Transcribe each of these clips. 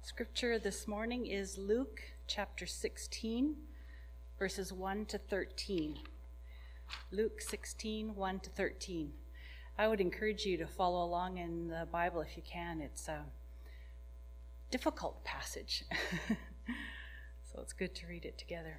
Scripture this morning is Luke chapter 16, verses 1 to 13. Luke 16, 1 to 13. I would encourage you to follow along in the Bible if you can. It's a difficult passage, so it's good to read it together.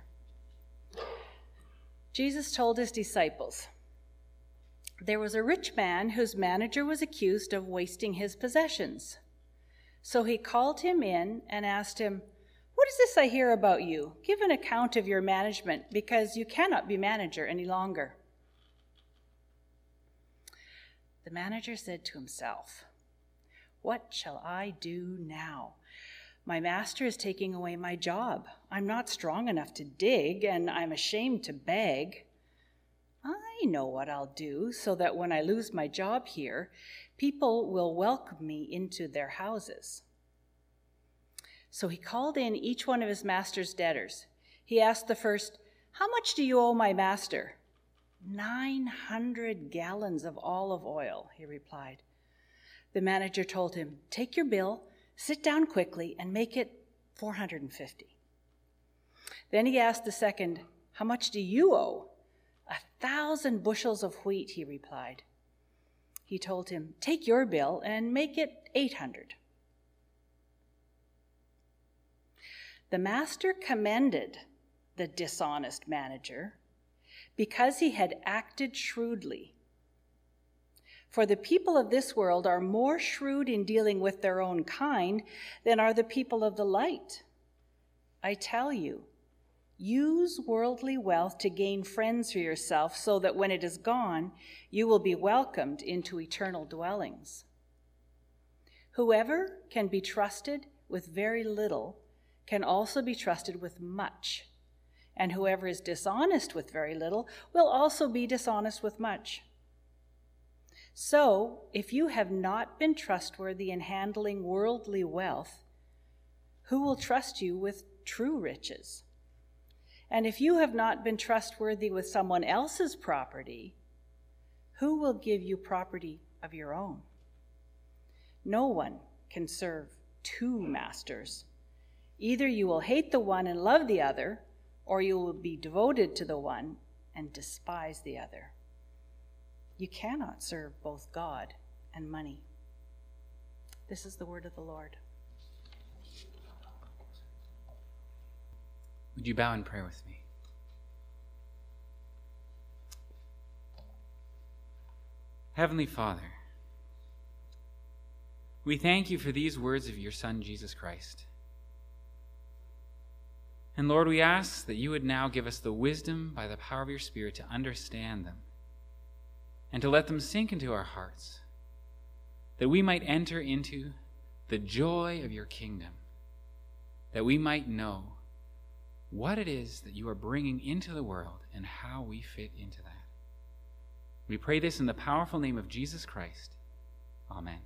Jesus told his disciples, "There was a rich man whose manager was accused of wasting his possessions. So he called him in and asked him, 'What is this I hear about you? Give an account of your management, because you cannot be manager any longer.' The manager said to himself, 'What shall I do now? My master is taking away my job. I'm not strong enough to dig, and I'm ashamed to beg. I know what I'll do so that when I lose my job here, people will welcome me into their houses.' So he called in each one of his master's debtors. He asked the first, 'How much do you owe my master?' 900 gallons of olive oil,' he replied. The manager told him, 'Take your bill, sit down quickly, and make it 450. Then he asked the second, 'How much do you owe?' 1,000 bushels of wheat,' he replied. He told him, 'Take your bill and make it 800. The master commended the dishonest manager because he had acted shrewdly. For the people of this world are more shrewd in dealing with their own kind than are the people of the light. I tell you, use worldly wealth to gain friends for yourself so that when it is gone, you will be welcomed into eternal dwellings. Whoever can be trusted with very little can also be trusted with much, and whoever is dishonest with very little will also be dishonest with much. So, if you have not been trustworthy in handling worldly wealth, who will trust you with true riches? And if you have not been trustworthy with someone else's property, who will give you property of your own? No one can serve two masters. Either you will hate the one and love the other, or you will be devoted to the one and despise the other. You cannot serve both God and money." This is the word of the Lord. Would you bow in prayer with me? Heavenly Father, we thank you for these words of your Son, Jesus Christ. And Lord, we ask that you would now give us the wisdom by the power of your Spirit to understand them and to let them sink into our hearts, that we might enter into the joy of your kingdom, that we might know what it is that you are bringing into the world and how we fit into that. We pray this in the powerful name of Jesus Christ. Amen.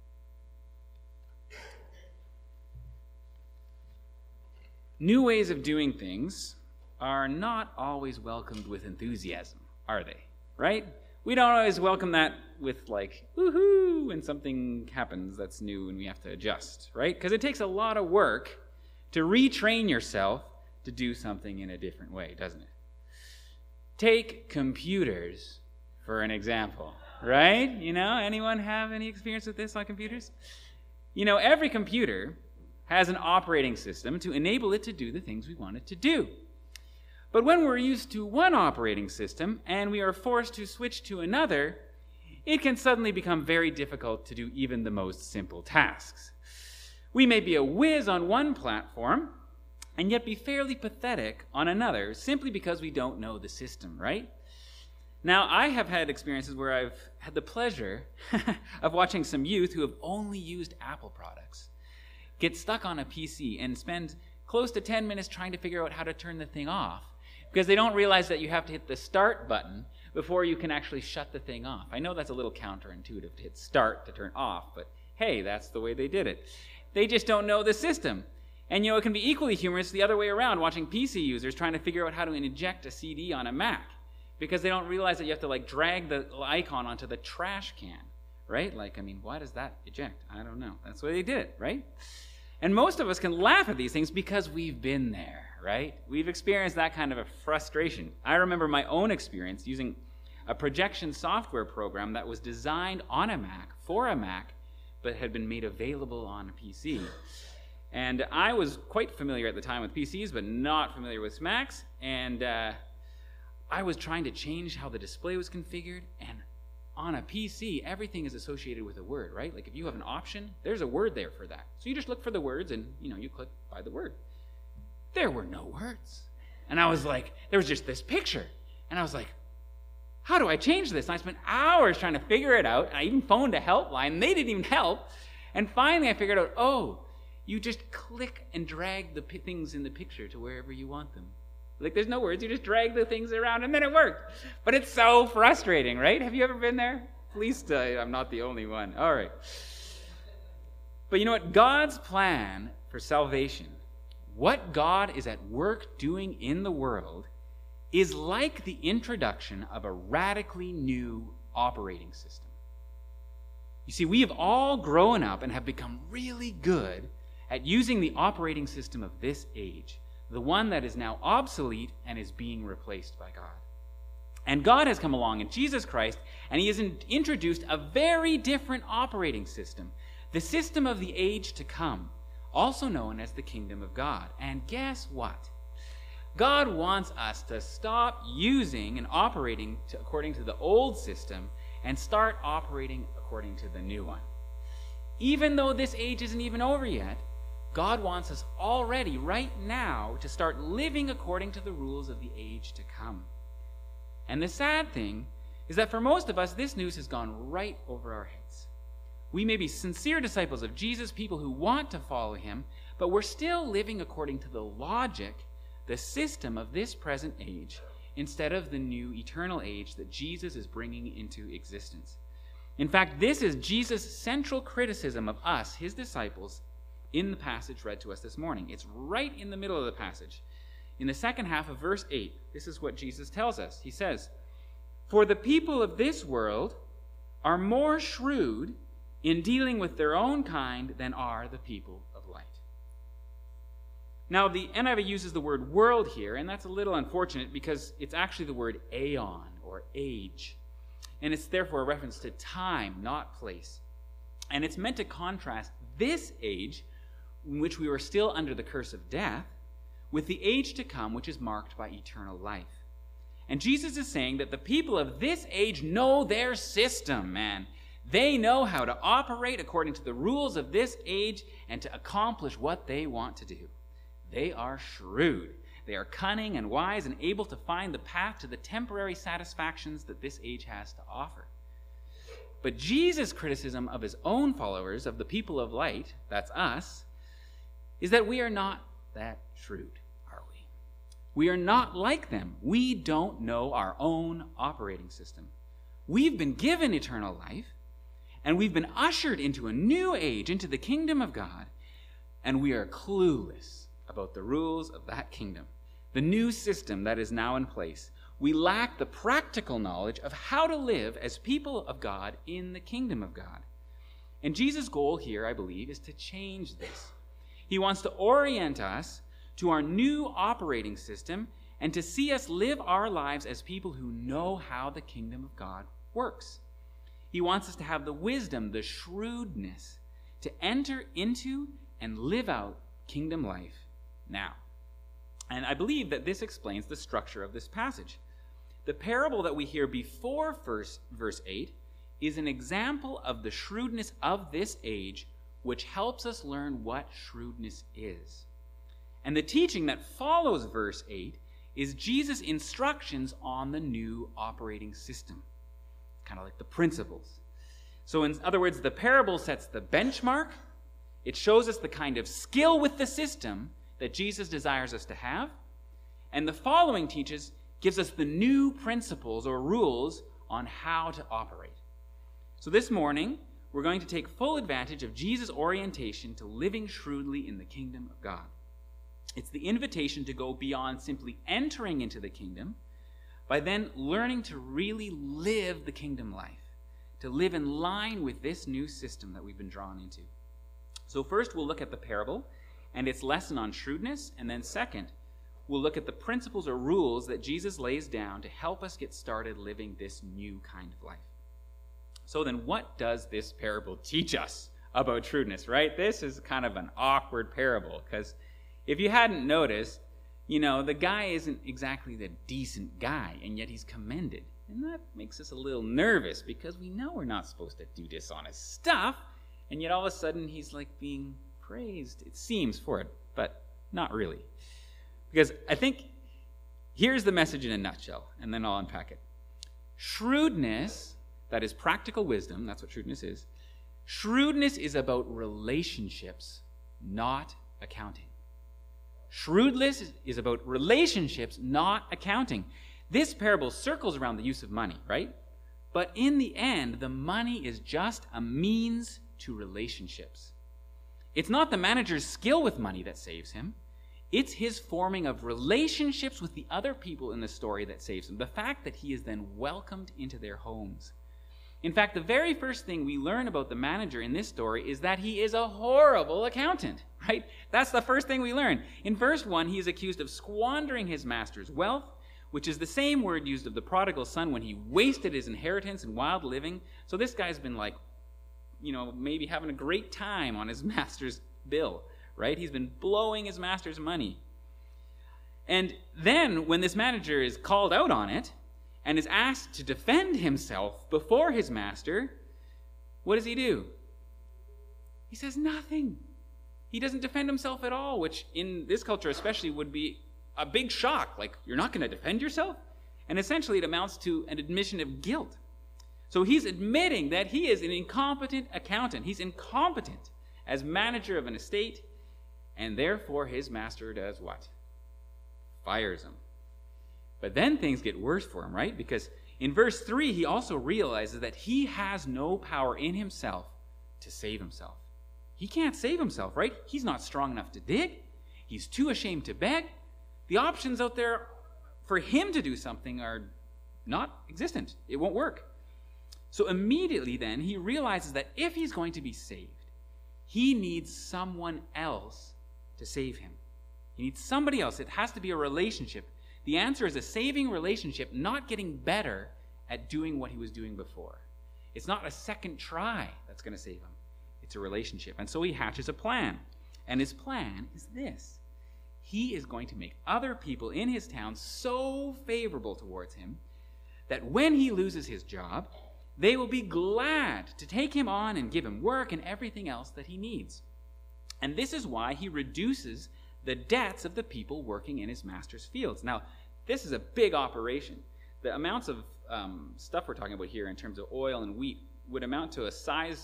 New ways of doing things are not always welcomed with enthusiasm, are they? Right? We don't always welcome that with like, woohoo, when something happens that's new and we have to adjust, right? Because it takes a lot of work to retrain yourself to do something in a different way, doesn't it? Take computers for an example, right? Anyone have any experience with this on computers? Every computer has an operating system to enable it to do the things we want it to do. But when we're used to one operating system and we are forced to switch to another, it can suddenly become very difficult to do even the most simple tasks. We may be a whiz on one platform and yet be fairly pathetic on another simply because we don't know the system, right? Now, I have had experiences where I've had the pleasure of watching some youth who have only used Apple products get stuck on a PC and spend close to 10 minutes trying to figure out how to turn the thing off because they don't realize that you have to hit the start button before you can actually shut the thing off. I know that's a little counterintuitive to hit start to turn off, but hey, that's the way they did it. They just don't know the system. And it can be equally humorous the other way around, watching PC users trying to figure out how to inject a CD on a Mac because they don't realize that you have to drag the icon onto the trash can, right? Why does that eject? I don't know. That's the way they did it, right? And most of us can laugh at these things because we've been there, right? We've experienced that kind of a frustration. I remember my own experience using a projection software program that was designed on a Mac, for a Mac, but had been made available on a PC. And I was quite familiar at the time with PCs, but not familiar with Macs. And I was trying to change how the display was configured. And on a PC, everything is associated with a word, right? Like if you have an option, there's a word there for that. So you just look for the words and, you click by the word. There were no words. And I was like, there was just this picture. And I was like, how do I change this? And I spent hours trying to figure it out. And I even phoned a helpline, and they didn't even help. And finally I figured out, you just click and drag the things in the picture to wherever you want them. Like there's no words, you just drag the things around and then it worked. But it's so frustrating, right? Have you ever been there? Please I'm not the only one. All right. But you know what? God's plan for salvation, what God is at work doing in the world, is like the introduction of a radically new operating system. You see, we have all grown up and have become really good at using the operating system of this age, the one that is now obsolete and is being replaced by God. And God has come along in Jesus Christ, and he has introduced a very different operating system, the system of the age to come, also known as the kingdom of God. And guess what? God wants us to stop using and operating according to the old system and start operating according to the new one. Even though this age isn't even over yet, God wants us already, right now, to start living according to the rules of the age to come. And the sad thing is that for most of us, this news has gone right over our heads. We may be sincere disciples of Jesus, people who want to follow him, but we're still living according to the logic, the system of this present age, instead of the new eternal age that Jesus is bringing into existence. In fact, this is Jesus' central criticism of us, his disciples, in the passage read to us this morning. It's right in the middle of the passage. In the second half of verse 8, this is what Jesus tells us. He says, "For the people of this world are more shrewd in dealing with their own kind than are the people of light." Now, the NIV uses the word world here, and that's a little unfortunate because it's actually the word aeon, or age. And it's therefore a reference to time, not place. And it's meant to contrast this age, in which we were still under the curse of death, with the age to come, which is marked by eternal life. And Jesus is saying that the people of this age know their system, man. They know how to operate according to the rules of this age and to accomplish what they want to do. They are shrewd. They are cunning and wise and able to find the path to the temporary satisfactions that this age has to offer. But Jesus' criticism of his own followers, of the people of light, that's us, is that we are not that shrewd, are we? We are not like them. We don't know our own operating system. We've been given eternal life, and we've been ushered into a new age, into the kingdom of God, and we are clueless about the rules of that kingdom, the new system that is now in place. We lack the practical knowledge of how to live as people of God in the kingdom of God. And Jesus' goal here, I believe, is to change this. He wants to orient us to our new operating system and to see us live our lives as people who know how the kingdom of God works. He wants us to have the wisdom, the shrewdness to enter into and live out kingdom life now. And I believe that this explains the structure of this passage. The parable that we hear before verse 8 is an example of the shrewdness of this age, which helps us learn what shrewdness is. And the teaching that follows verse 8 is Jesus' instructions on the new operating system, kind of like the principles. So in other words, the parable sets the benchmark. It shows us the kind of skill with the system that Jesus desires us to have. And the following gives us the new principles or rules on how to operate. So this morning, we're going to take full advantage of Jesus' orientation to living shrewdly in the kingdom of God. It's the invitation to go beyond simply entering into the kingdom, by then learning to really live the kingdom life, to live in line with this new system that we've been drawn into. So first we'll look at the parable and its lesson on shrewdness, and then second, we'll look at the principles or rules that Jesus lays down to help us get started living this new kind of life. So then what does this parable teach us about shrewdness, right? This is kind of an awkward parable, because if you hadn't noticed, the guy isn't exactly the decent guy, and yet he's commended. And that makes us a little nervous, because we know we're not supposed to do dishonest stuff, and yet all of a sudden he's like being praised, it seems, for it, but not really. Because I think here's the message in a nutshell, and then I'll unpack it. Shrewdness, that is practical wisdom, that's what shrewdness is. Shrewdness is about relationships, not accounting. Shrewdness is about relationships, not accounting. This parable circles around the use of money, right? But in the end, the money is just a means to relationships. It's not the manager's skill with money that saves him. It's his forming of relationships with the other people in the story that saves him. The fact that he is then welcomed into their homes. In fact, the very first thing we learn about the manager in this story is that he is a horrible accountant, right? That's the first thing we learn. In verse 1, he is accused of squandering his master's wealth, which is the same word used of the prodigal son when he wasted his inheritance in wild living. So this guy's been maybe having a great time on his master's bill, right? He's been blowing his master's money. And then when this manager is called out on it and is asked to defend himself before his master, what does he do? He says nothing. He doesn't defend himself at all, which in this culture especially would be a big shock. Like, you're not going to defend yourself? And essentially it amounts to an admission of guilt. So he's admitting that he is an incompetent accountant. He's incompetent as manager of an estate, and therefore his master does what? Fires him. But then things get worse for him, right? Because in verse 3, he also realizes that he has no power in himself to save himself. He can't save himself, right? He's not strong enough to dig. He's too ashamed to beg. The options out there for him to do something are not existent. It won't work. So immediately then, he realizes that if he's going to be saved, he needs someone else to save him. He needs somebody else. It has to be a relationship. The answer is a saving relationship, not getting better at doing what he was doing before. It's not a second try that's going to save him. It's a relationship. And so he hatches a plan. And his plan is this. He is going to make other people in his town so favorable towards him that when he loses his job, they will be glad to take him on and give him work and everything else that he needs. And this is why he reduces the debts of the people working in his master's fields. Now, this is a big operation. The amounts of stuff we're talking about here in terms of oil and wheat would amount to a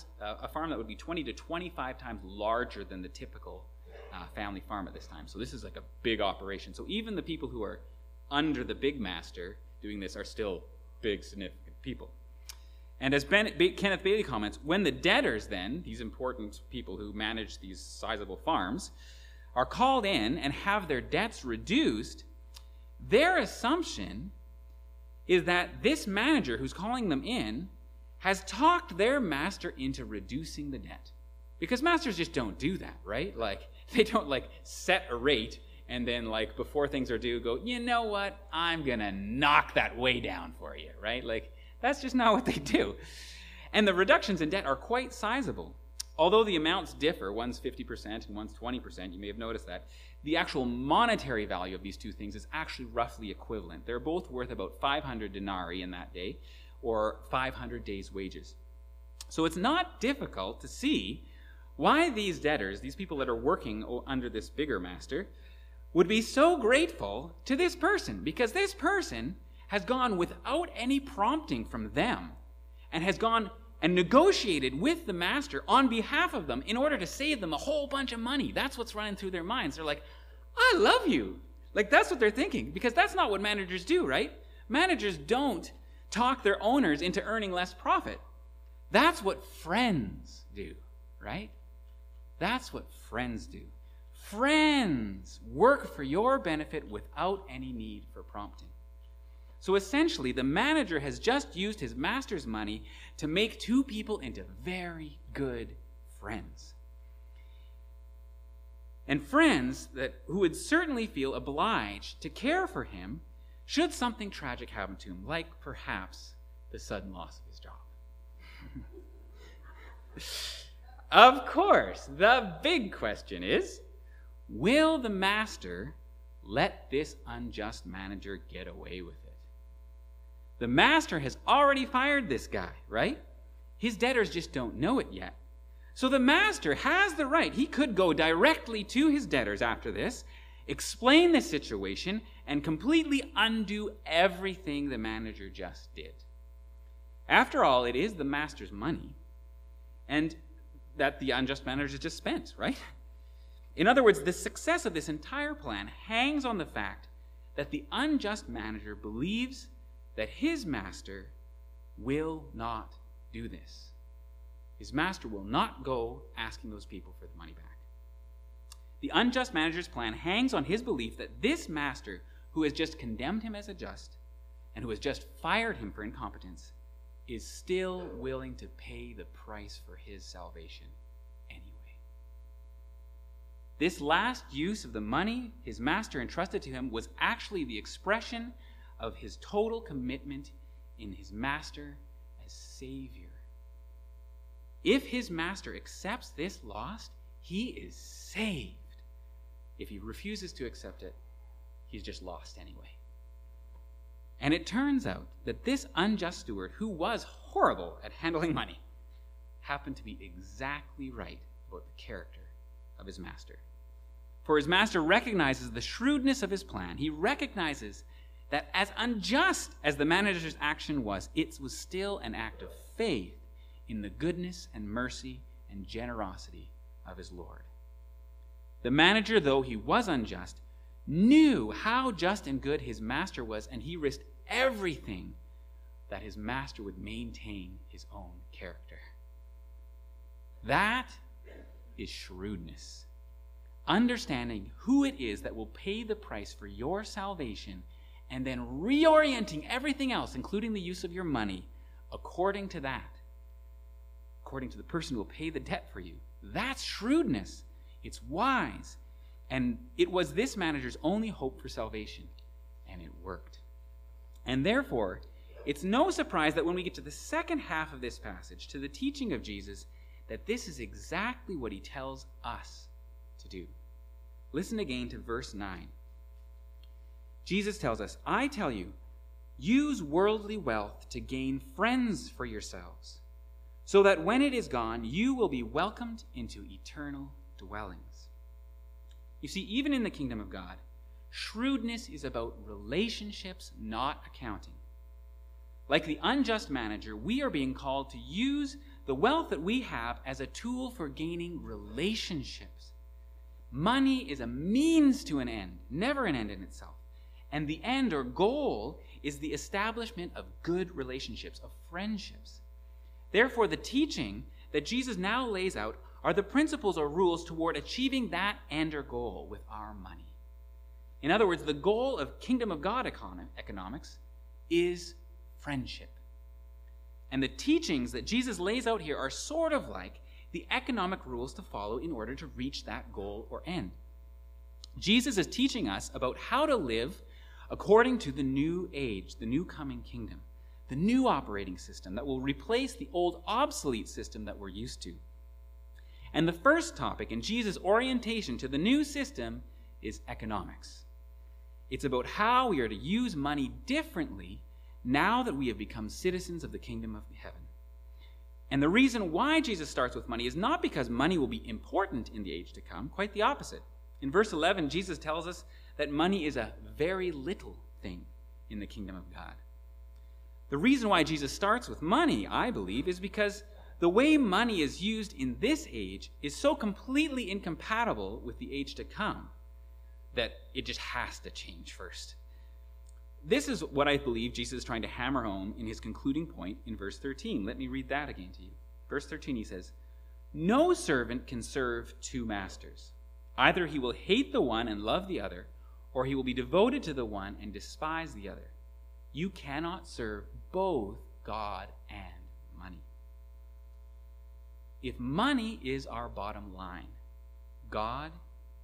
farm that would be 20 to 25 times larger than the typical family farm at this time. So this is like a big operation. So even the people who are under the big master doing this are still big, significant people. And as Kenneth Bailey comments, when the debtors then, these important people who manage these sizable farms, are called in and have their debts reduced, their assumption is that this manager who's calling them in has talked their master into reducing the debt. Because masters just don't do that, right? Like, they don't set a rate and then before things are due go, you know what, I'm going to knock that way down for you, right? That's just not what they do. And the reductions in debt are quite sizable. Although the amounts differ, one's 50% and one's 20%, you may have noticed that, the actual monetary value of these two things is actually roughly equivalent. They're both worth about 500 denarii in that day, or 500 days' wages. So it's not difficult to see why these debtors, these people that are working under this bigger master, would be so grateful to this person, because this person has gone without any prompting from them and has gone and negotiated with the master on behalf of them in order to save them a whole bunch of money. That's what's running through their minds. They're like, I love you. That's what they're thinking, because that's not what managers do, right? Managers don't talk their owners into earning less profit. That's what friends do, right? That's what friends do. Friends work for your benefit without any need for prompting. So essentially, the manager has just used his master's money to make two people into very good friends. and friends who would certainly feel obliged to care for him should something tragic happen to him, like perhaps the sudden loss of his job. Of course, the big question is, will the master let this unjust manager get away with it? The master has already fired this guy, right? His debtors just don't know it yet. So the master has the right. He could go directly to his debtors after this, explain the situation, and completely undo everything the manager just did. After all, it is the master's money, and that the unjust manager just spent, right? In other words, the success of this entire plan hangs on the fact that the unjust manager believes that his master will not do this. His master will not go asking those people for the money back. The unjust manager's plan hangs on his belief that this master, who has just condemned him as unjust and who has just fired him for incompetence, is still willing to pay the price for his salvation anyway. This last use of the money his master entrusted to him was actually the expression of his total commitment in his master as Savior. If his master accepts this loss, he is saved. If he refuses to accept it, he's just lost anyway. And it turns out that this unjust steward, who was horrible at handling money, happened to be exactly right about the character of his master. For his master recognizes the shrewdness of his plan. He recognizes that as unjust as the manager's action was, it was still an act of faith in the goodness and mercy and generosity of his Lord. The manager, though he was unjust, knew how just and good his master was, and he risked everything that his master would maintain his own character. That is shrewdness. Understanding who it is that will pay the price for your salvation and then reorienting everything else, including the use of your money, according to that, according to the person who will pay the debt for you. That's shrewdness. It's wise. And it was this manager's only hope for salvation, and it worked. And therefore, it's no surprise that when we get to the second half of this passage, to the teaching of Jesus, that this is exactly what he tells us to do. Listen again to verse 9. Jesus tells us, I tell you, use worldly wealth to gain friends for yourselves, so that when it is gone, you will be welcomed into eternal dwellings. You see, even in the kingdom of God, shrewdness is about relationships, not accounting. Like the unjust manager, we are being called to use the wealth that we have as a tool for gaining relationships. Money is a means to an end, never an end in itself. And the end or goal is the establishment of good relationships, of friendships. Therefore, the teaching that Jesus now lays out are the principles or rules toward achieving that end or goal with our money. In other words, the goal of kingdom of God economics is friendship. And the teachings that Jesus lays out here are sort of like the economic rules to follow in order to reach that goal or end. Jesus is teaching us about how to live according to the new age, the new coming kingdom, the new operating system that will replace the old obsolete system that we're used to. And the first topic in Jesus' orientation to the new system is economics. It's about how we are to use money differently now that we have become citizens of the kingdom of heaven. And the reason why Jesus starts with money is not because money will be important in the age to come, quite the opposite. In verse 11, Jesus tells us that money is a very little thing in the kingdom of God. The reason why Jesus starts with money, I believe, is because the way money is used in this age is so completely incompatible with the age to come that it just has to change first. This is what I believe Jesus is trying to hammer home in his concluding point in verse 13. Let me read that again to you. Verse 13, he says, "No servant can serve two masters. Either he will hate the one and love the other, or he will be devoted to the one and despise the other. You cannot serve both God and money." If money is our bottom line, God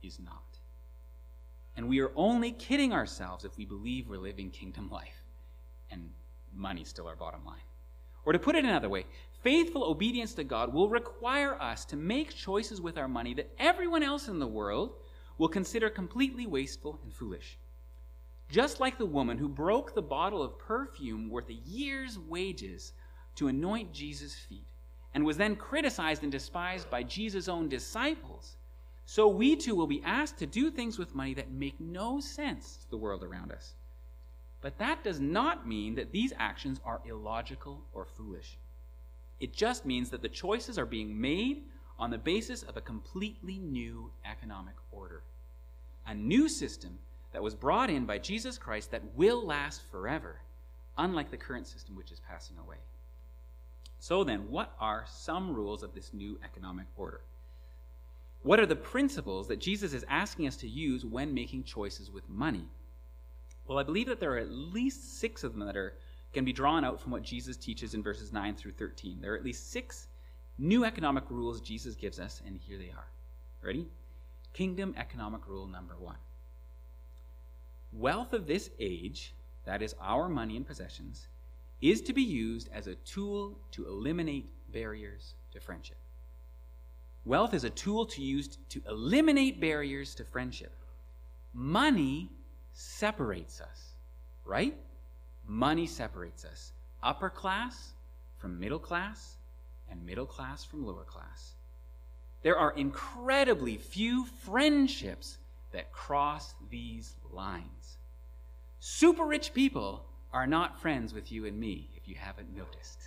is not. And we are only kidding ourselves if we believe we're living kingdom life and money's still our bottom line. Or to put it another way, faithful obedience to God will require us to make choices with our money that everyone else in the world will consider completely wasteful and foolish. Just like the woman who broke the bottle of perfume worth a year's wages to anoint Jesus' feet and was then criticized and despised by Jesus' own disciples, so we too will be asked to do things with money that make no sense to the world around us. But that does not mean that these actions are illogical or foolish. It just means that the choices are being made on the basis of a completely new economic order. A new system that was brought in by Jesus Christ that will last forever, unlike the current system which is passing away. So then, what are some rules of this new economic order? What are the principles that Jesus is asking us to use when making choices with money? Well, I believe that there are at least 6 of them that can be drawn out from what Jesus teaches in verses 9 through 13. There are at least 6 new economic rules Jesus gives us, and here they are. Ready? Kingdom economic rule number 1. Wealth of this age, that is our money and possessions, is to be used as a tool to eliminate barriers to friendship. Wealth is a tool to use to eliminate barriers to friendship. Money separates us, right? Money separates us. Upper class from middle class, and middle class from lower class. There are incredibly few friendships that cross these lines. Super rich people are not friends with you and me, if you haven't noticed.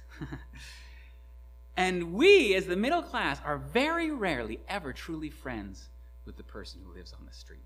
And we, as the middle class, are very rarely ever truly friends with the person who lives on the street.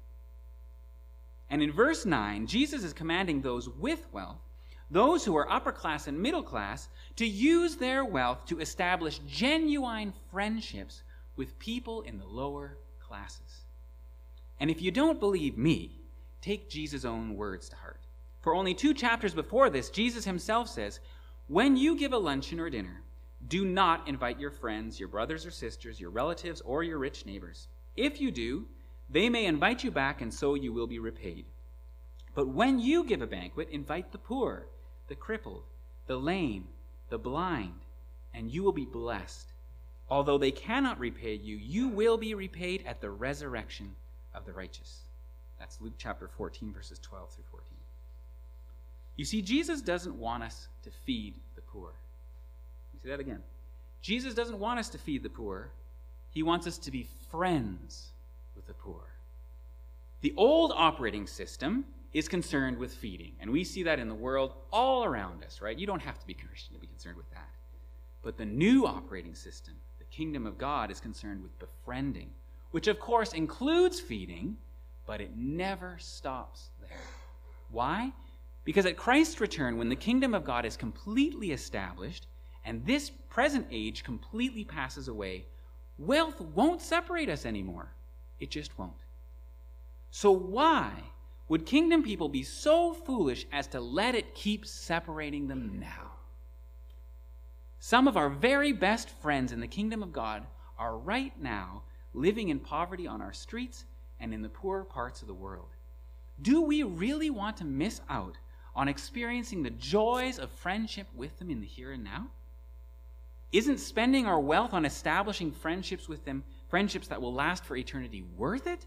And in verse 9, Jesus is commanding those with wealth, those who are upper class and middle class, to use their wealth to establish genuine friendships with people in the lower classes. And if you don't believe me, take Jesus' own words to heart. For only 2 chapters before this, Jesus himself says, "When you give a luncheon or dinner, do not invite your friends, your brothers or sisters, your relatives, or your rich neighbors. If you do, they may invite you back, and so you will be repaid. But when you give a banquet, invite the poor, the crippled, the lame, the blind, and you will be blessed. Although they cannot repay you, you will be repaid at the resurrection of the righteous." That's Luke chapter 14, verses 12 through 14. You see, Jesus doesn't want us to feed the poor. See that again. Jesus doesn't want us to feed the poor. He wants us to be friends with the poor. The old operating system is concerned with feeding, and we see that in the world all around us, right? You don't have to be Christian to be concerned with that. But the new operating system, the kingdom of God, is concerned with befriending, which of course includes feeding, but it never stops there. Why? Because at Christ's return, when the kingdom of God is completely established, and this present age completely passes away, wealth won't separate us anymore. It just won't. So why would kingdom people be so foolish as to let it keep separating them now? Some of our very best friends in the kingdom of God are right now living in poverty on our streets and in the poorer parts of the world. Do we really want to miss out on experiencing the joys of friendship with them in the here and now? Isn't spending our wealth on establishing friendships with them, friendships that will last for eternity, worth it?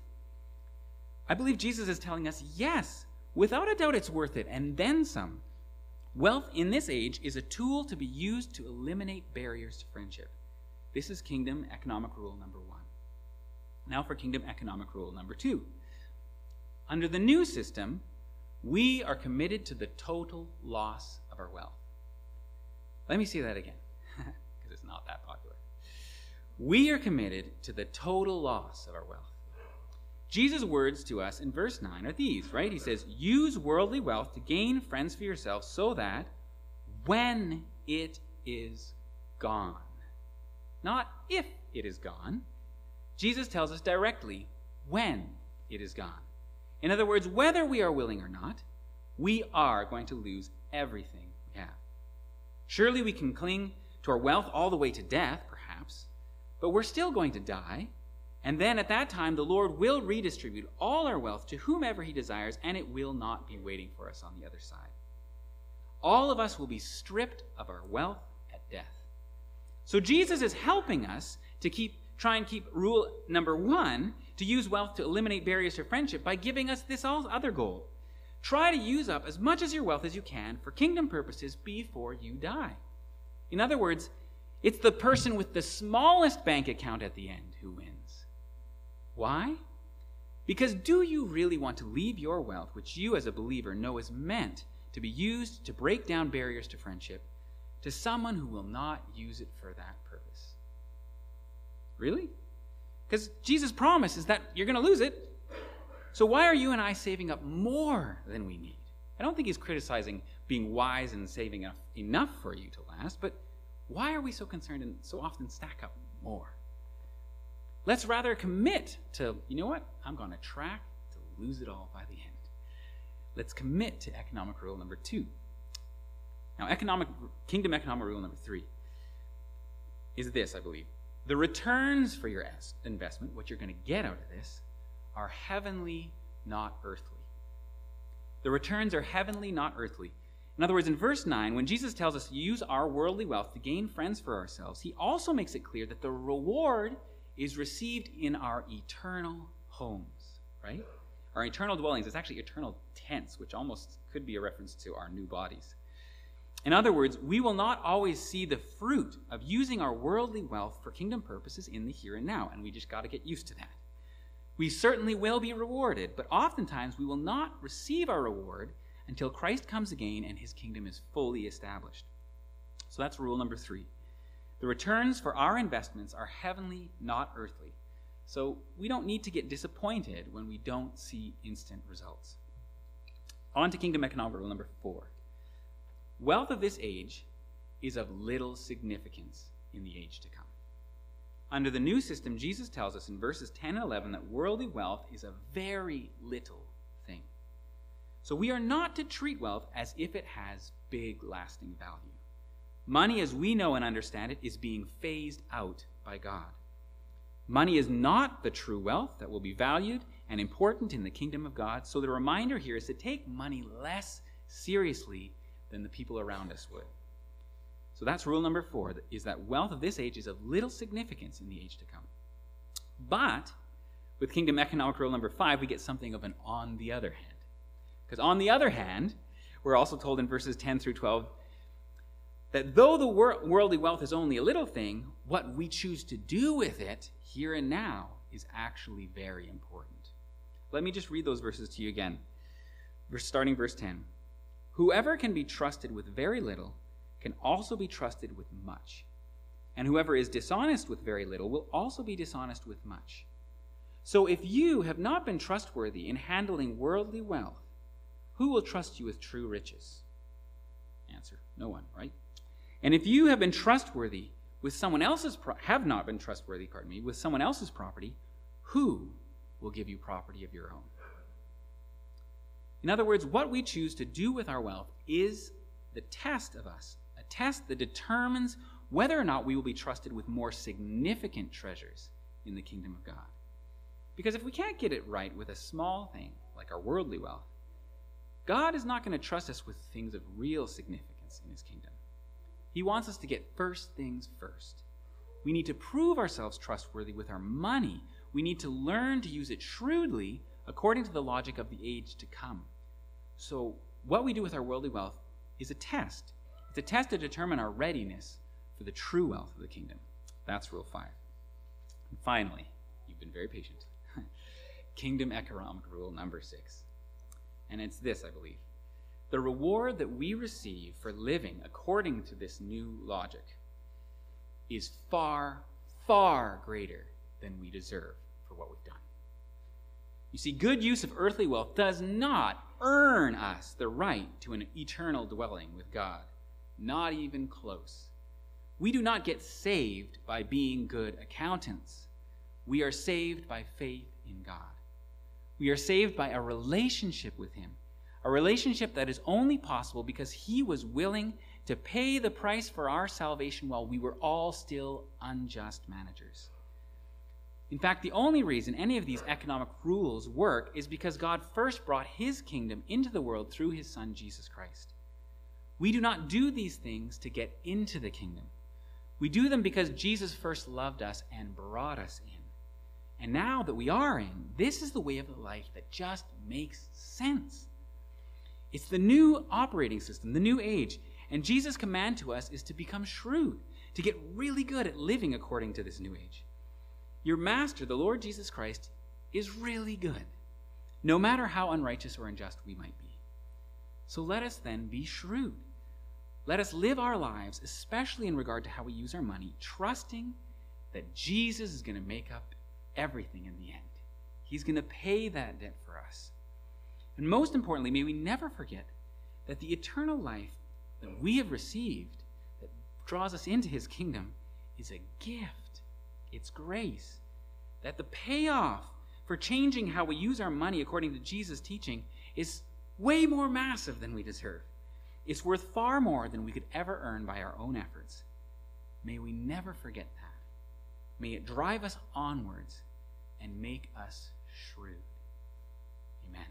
I believe Jesus is telling us, yes, without a doubt it's worth it, and then some. Wealth in this age is a tool to be used to eliminate barriers to friendship. This is kingdom economic rule number 1. Now for kingdom economic rule number 2. Under the new system, we are committed to the total loss of our wealth. Let me say that again, because it's not that popular. We are committed to the total loss of our wealth. Jesus' words to us in verse 9 are these, right? He says, "Use worldly wealth to gain friends for yourself so that when it is gone," not if it is gone. Jesus tells us directly when it is gone. In other words, whether we are willing or not, we are going to lose everything we have. Surely we can cling to our wealth all the way to death, perhaps, but we're still going to die, And then at that time, the Lord will redistribute all our wealth to whomever he desires, and it will not be waiting for us on the other side. All of us will be stripped of our wealth at death. So Jesus is helping us to try and keep rule number 1, to use wealth to eliminate barriers to friendship, by giving us this other goal. Try to use up as much of your wealth as you can for kingdom purposes before you die. In other words, it's the person with the smallest bank account at the end who wins. Why? Because do you really want to leave your wealth, which you as a believer know is meant to be used to break down barriers to friendship, to someone who will not use it for that purpose? Really? Because Jesus' promise is that you're going to lose it. So why are you and I saving up more than we need? I don't think he's criticizing being wise and saving enough for you to last, but why are we so concerned and so often stack up more? Let's rather commit to, you know what? I'm going to track to lose it all by the end. Let's commit to economic rule number 2. Now, kingdom economic rule number 3 is this, I believe. The returns for your investment, what you're going to get out of this, are heavenly, not earthly. The returns are heavenly, not earthly. In other words, in verse 9, when Jesus tells us to use our worldly wealth to gain friends for ourselves, he also makes it clear that the reward is received in our eternal homes, right? Our eternal dwellings. It's actually eternal tents, which almost could be a reference to our new bodies. In other words, we will not always see the fruit of using our worldly wealth for kingdom purposes in the here and now, and we just got to get used to that. We certainly will be rewarded, but oftentimes we will not receive our reward until Christ comes again and his kingdom is fully established. So that's rule number 3. The returns for our investments are heavenly, not earthly. So we don't need to get disappointed when we don't see instant results. On to kingdom economic rule number 4. Wealth of this age is of little significance in the age to come. Under the new system, Jesus tells us in verses 10 and 11 that worldly wealth is a very little thing. So we are not to treat wealth as if it has big, lasting value. Money, as we know and understand it, is being phased out by God. Money is not the true wealth that will be valued and important in the kingdom of God. So the reminder here is to take money less seriously than the people around us would. So that's rule number 4, is that wealth of this age is of little significance in the age to come. But with kingdom economic rule number 5, we get something of an on the other hand. Because on the other hand, we're also told in verses 10 through 12 that though the worldly wealth is only a little thing, what we choose to do with it here and now is actually very important. Let me just read those verses to you again. Starting verse 10. Whoever can be trusted with very little can also be trusted with much. And whoever is dishonest with very little will also be dishonest with much. So if you have not been trustworthy in handling worldly wealth, who will trust you with true riches? Answer, no one, right? And if you have been trustworthy with someone else's with someone else's property, who will give you property of your own? In other words, what we choose to do with our wealth is the test of us, a test that determines whether or not we will be trusted with more significant treasures in the kingdom of God. Because if we can't get it right with a small thing, like our worldly wealth, God is not going to trust us with things of real significance in his kingdom. He wants us to get first things first. We need to prove ourselves trustworthy with our money. We need to learn to use it shrewdly according to the logic of the age to come. So what we do with our worldly wealth is a test. It's a test to determine our readiness for the true wealth of the kingdom. That's rule 5. And finally, you've been very patient. Kingdom economic rule number 6. And it's this, I believe. The reward that we receive for living according to this new logic is far, far greater than we deserve for what we've done. You see, good use of earthly wealth does not earn us the right to an eternal dwelling with God. Not even close. We do not get saved by being good accountants. We are saved by faith in God. We are saved by a relationship with him. A relationship that is only possible because he was willing to pay the price for our salvation while we were all still unjust managers. In fact, the only reason any of these economic rules work is because God first brought his kingdom into the world through his Son, Jesus Christ. We do not do these things to get into the kingdom. We do them because Jesus first loved us and brought us in. And now that we are in, this is the way of life that just makes sense. It's the new operating system, the new age. And Jesus' command to us is to become shrewd, to get really good at living according to this new age. Your master, the Lord Jesus Christ, is really good, no matter how unrighteous or unjust we might be. So let us then be shrewd. Let us live our lives, especially in regard to how we use our money, trusting that Jesus is going to make up everything in the end. He's going to pay that debt for us. And most importantly, may we never forget that the eternal life that we have received, that draws us into his kingdom, is a gift. It's grace. That the payoff for changing how we use our money according to Jesus' teaching is way more massive than we deserve. It's worth far more than we could ever earn by our own efforts. May we never forget that. May it drive us onwards and make us shrewd. Amen.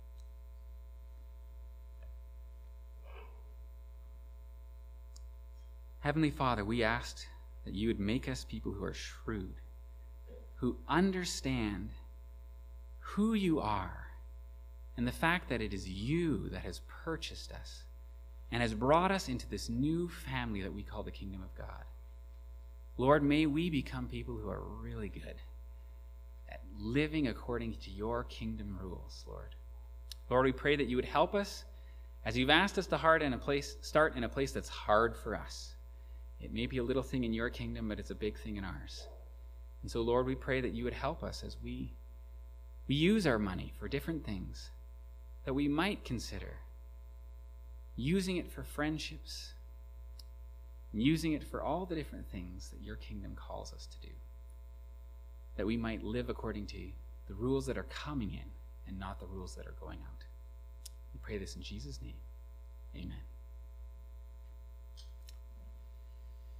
Heavenly Father, we ask that you would make us people who are shrewd, who understand who you are and the fact that it is you that has purchased us and has brought us into this new family that we call the kingdom of God. Lord, may we become people who are really good at living according to your kingdom rules, Lord. Lord, we pray that you would help us as you've asked us to start in a place that's hard for us. It may be a little thing in your kingdom, but it's a big thing in ours. And so, Lord, we pray that you would help us as we use our money for different things, that we might consider using it for friendships, and using it for all the different things that your kingdom calls us to do, that we might live according to the rules that are coming in and not the rules that are going out. We pray this in Jesus' name. Amen.